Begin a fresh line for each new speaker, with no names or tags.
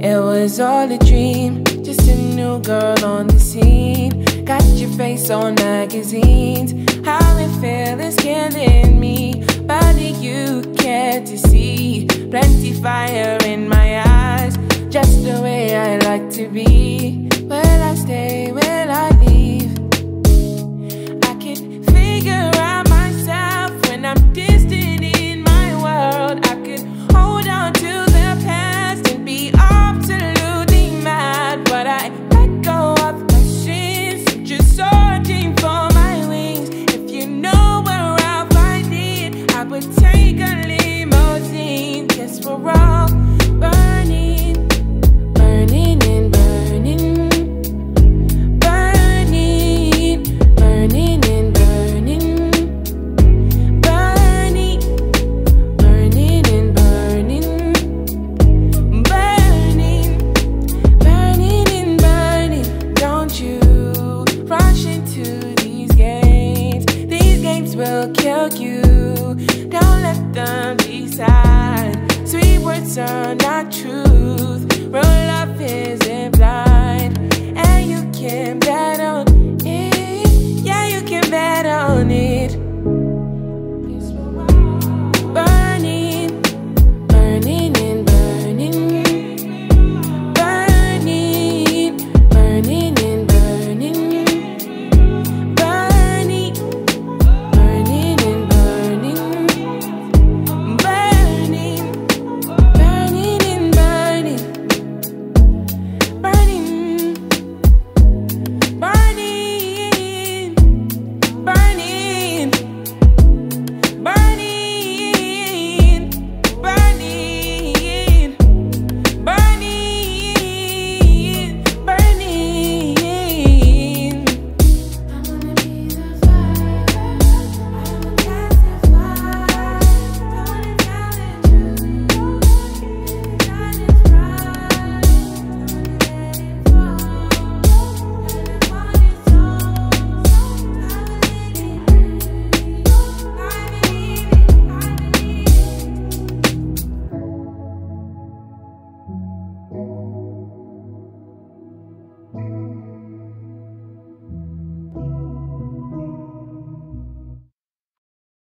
It was all a dream, just a new girl on the scene. Got your face on magazines. How it feels is killing me. But you care to see plenty fire in my eyes, just the way I like to be. Will I stay? Will I leave? I can figure out myself when I'm distant in my world. I could hold on to the past and be absolutely mad, but I let go of my sins, just searching for my wings. If you know where I'll find it, I would take a limousine. Guess we're all burning, burning and burning, burning, burning and burning, burning, burning and burning, burning, burning and burning. Don't you rush into these games. These games will kill you. Don't let them decide. Sweet words are not truth. Real love isn't blind, and you can bet on it. Yeah, you can bet on it.